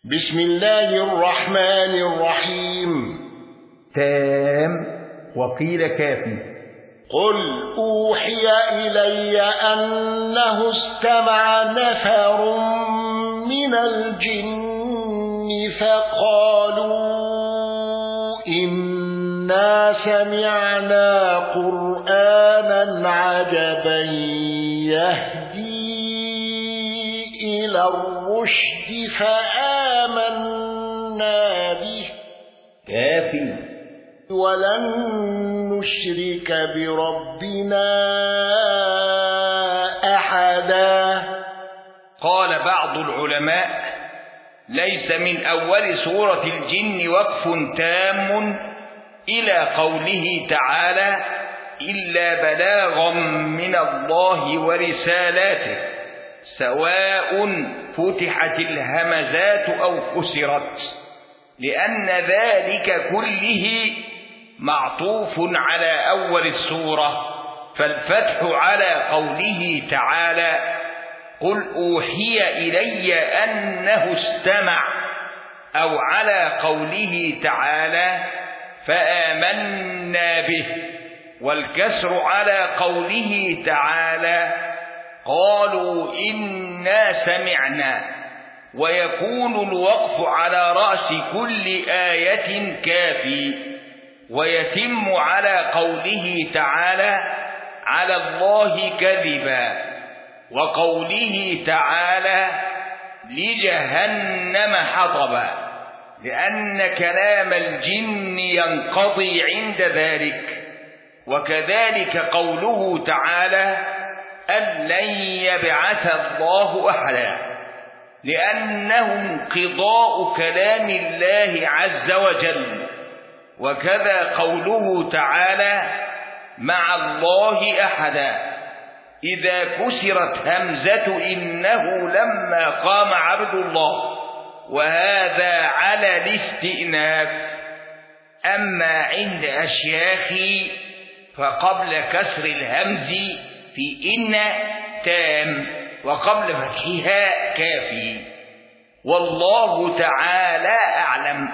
بسم الله الرحمن الرحيم. تام وقيل كافي. قل أوحي إلي أنه استمع نفر من الجن فقالوا إنا سمعنا قرآنا عجبا يهدي إلى الرشد فآمنا به. كافي. ولن نشرك بربنا أحدا. قال بعض العلماء: ليس من أول سورة الجن وقف تام إلى قوله تعالى: إلا بلاغا من الله ورسالاته، سواء فتحت الهمزات أو كسرت، لأن ذلك كله معطوف على أول السورة، فالفتح على قوله تعالى: قل أوحي إلي أنه استمع، أو على قوله تعالى: فآمنا به، والكسر على قوله تعالى: قالوا إنا سمعنا، ويكون الوقف على رأس كل آية كافي، ويتم على قوله تعالى: على الله كذبا، وقوله تعالى: لجهنم حطبا، لأن كلام الجن ينقضي عند ذلك. وكذلك قوله تعالى: أن لن يبعث الله أحدا، لأنه انقضاء كلام الله عز وجل. وكذا قوله تعالى: مع الله أحدا، إذا كسرت همزة إنه لما قام عبد الله، وهذا على الاستئناف. أما عند أشياخي فقبل كسر الهمز في إن تام، وقبل فتحها كافي، والله تعالى أعلم.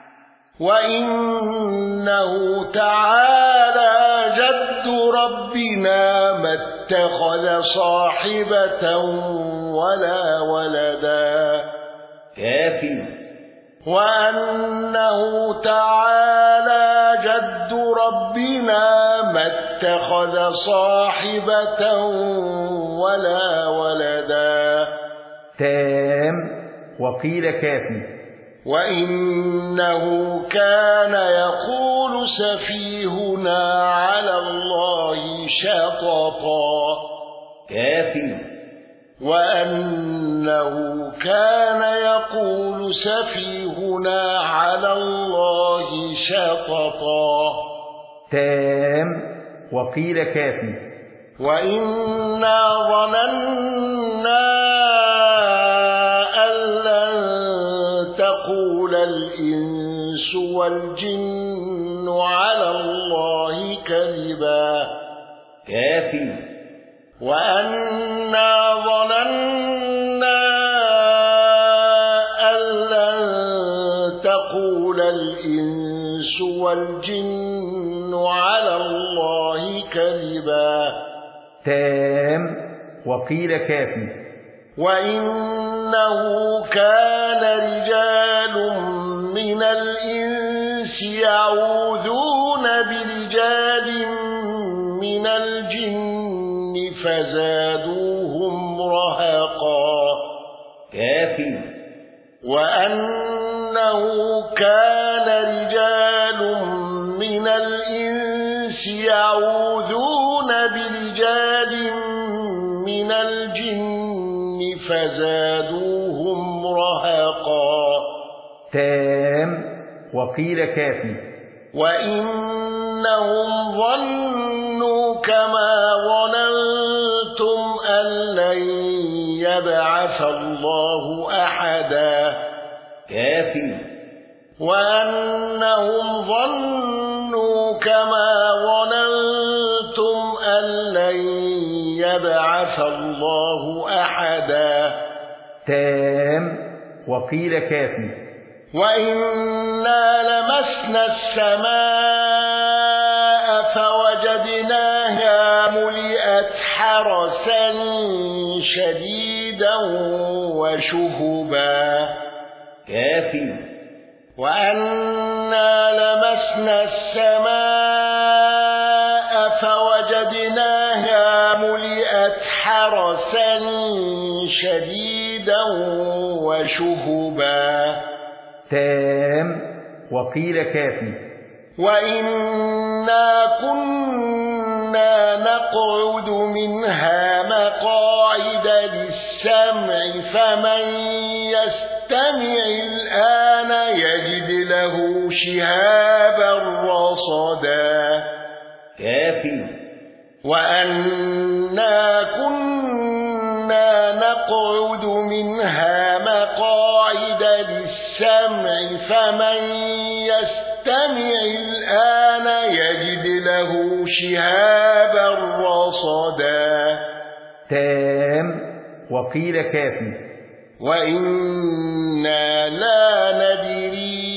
وإنه تعالى جد ربنا ما اتخذ صاحبة ولا ولدا. كافي. وأنه تعالى جد ربنا ما اتخذ صاحبة ولا ولدا. تام وقيل كافي. وإنه كان يقول سفيهنا على الله شططا. كافي. وأنه كان يقول سفيهنا على الله شططا. تام وقيل كافي. وإنا ظننا أن لن تقول الإنس والجن على الله كذبا. كافي. وأنا ظننا أن لن تقول الإنس والجن على الله كذبا. تام وقيل كافي. وإنه كان رجال من الإنس يعوذون برجال من الجن فزادوهم رهقا. كافي. وأنه كان رجال من الإنس يعوذون برجال من الجن فزادوهم رهقا. تام وقيل كافي. وإنهم ظنوا كما ظننتم أن لن يبعث الله أحدا. كافي. وأنهم ظنوا كما ظننتم أن لن يبعث الله أحدا. تام وقيل كافي. وإنا لمسنا السماء فوجدناها ملئت حرسا شديدا وشهبا. كافي. وأنا لمسنا السماء فوجدناها ملئت حرسا شديدا وشهبا. تام. وقيل كافي. وإنا كنا نقعد منها مقاعد للسمع فمن يستمع الآن يجد له شهابا رصدا. كافي. وأنا كنا نقعد منها مقاعد للسمع فمن يستمع الآن يجد له شهابا رصدا. تام. وقيل كافي. وإنا لا ندري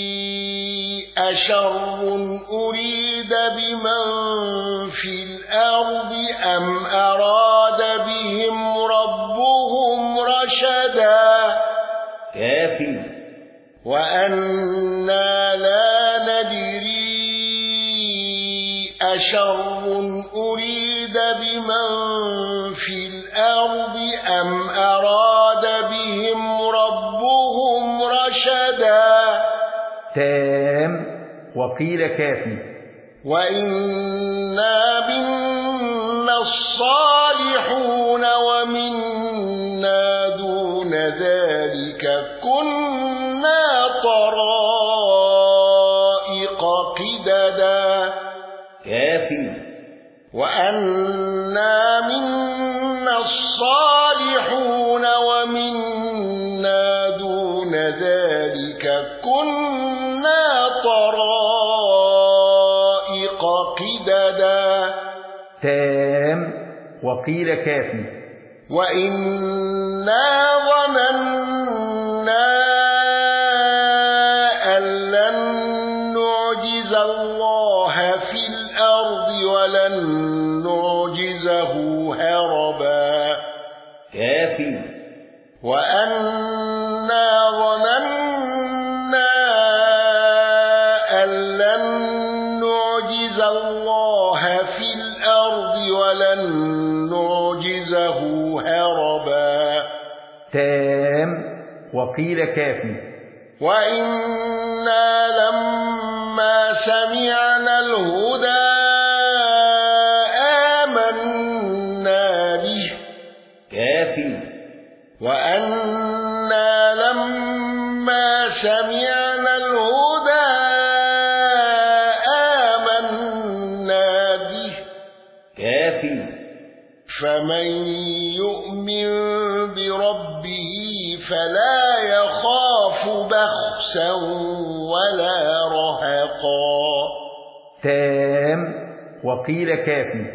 أشر أريد بمن في الأرض أم أراد بهم ربهم رشدا. كافي. وأنا لا ندري أشر أريد بمن في الأرض أم أراد بهم ربهم رشدا. تام. وقيل كافي. وإنا منا الصالحون ومنا دون ذلك كنا طرائق قددا. كافي. وأنا منا الصالحون ومنا دون ذلك كنا طرائق قددا. تام. وقيل كافي. وإنا ظننا أن لن نعجز الله في الأرض ولن نعجزه هربا. كافي. وأنا ظننا أن لن نعجز الله في الأرض ولن نعجزه هربا. تام. وقيل كافي. وإنا لما سمعنا الهدى آمنا به. كافي. وأنا لما سمعنا الهدى آمنا به. كافي. فمن يؤمن بربه فلا يخاف بخسا ولا رهقا. تام. وقيل كافي.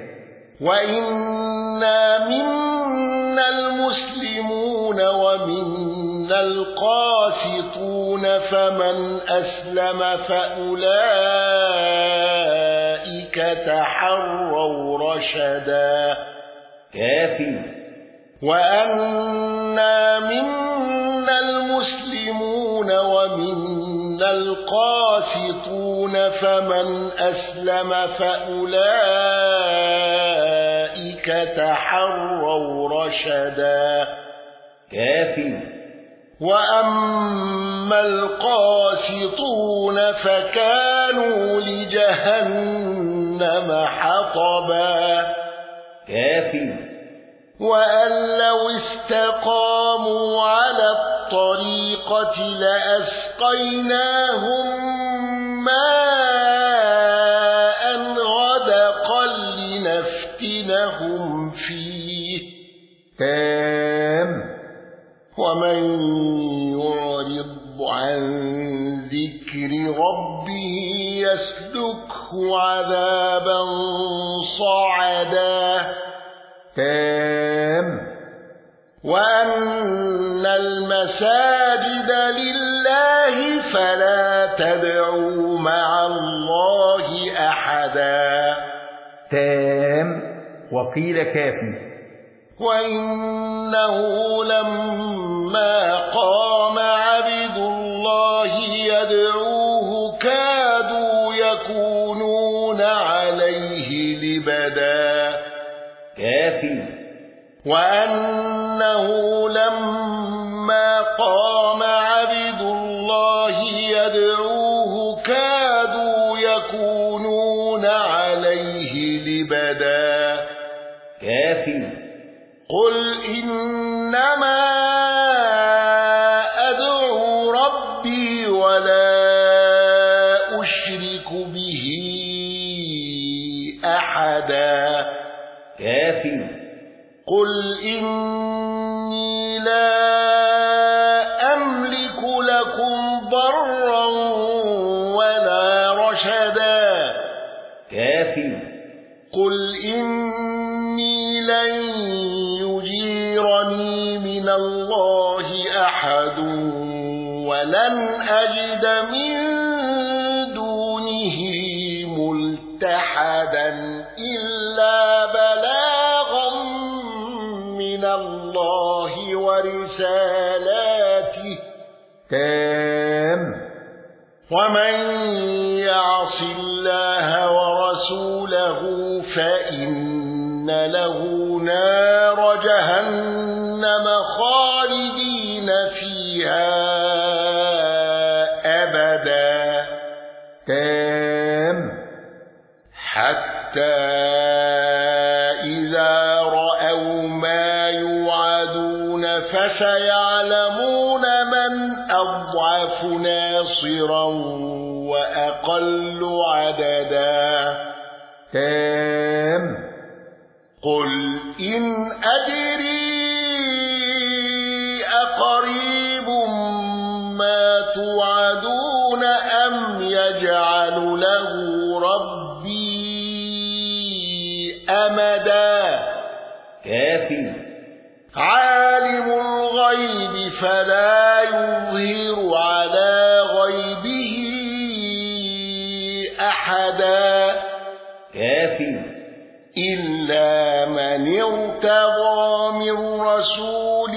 وإنا منا المسلمون ومنا القاسطون فمن أسلم فأولئك تحروا رشدا. كافي. وأنا منا المسلمون ومنا القاسطون فمن أسلم فأولئك تحروا رشدا. كافي. وأما القاسطون فكانوا لجهنم حطبا. كافي. وأن لو استقاموا على الطريقة لأسقيناهم ماء غدقا لنفتنهم فيه. تام. ومن يعرض عن ذكر ربه يسلكه عذابا صعدا. تام. وأن المساجد لله فلا تدعوا مع الله أحدا. تام. وقيل كافي. وإنه لما قام عبد الله يدعوه كادوا يكونون عليه لبدا. كافي. وأنه لما قام عبد الله يدعوه كادوا يكونون عليه لبدا. كافي. قل إنما أدعو ربي ولا أشرك به أحدا. كافي. قل إني لا أملك لكم ضرا ولا رشدا. كافي. قل إني لن يجيرني من الله أحد ولن أجد من دونه ملتحدا إلا بلاغا من الله ورسالاته. تام. ومن يعص الله ورسوله فإن له نار جهنم خالدين فيها أبدا. تام. حتى إذا رأوا ما يوعدون فسيعلمون من أضعف ناصرا وأقل عددا. تام. قل إن أدري أقريب ما توعدون أم يجعل له ربي أمدا. كافي. عالم الغيب فلا يظهر على غيبه أحدا. كافي. إلا من ارتضى من رسول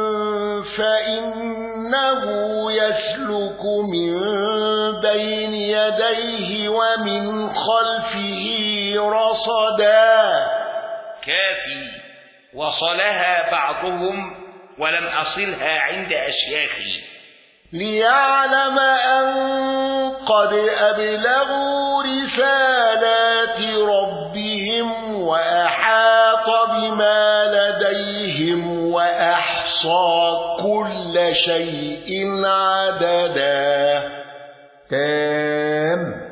فإنه يسلك من بين يديه ومن خلفه رصدا. كافي. وصلها بعضهم ولم أصلها عند أشياخي. ليعلم أن قد أبلغوا رسالات ربهم وأحاط بما لديهم وأحصى كل شيء عددا. تام.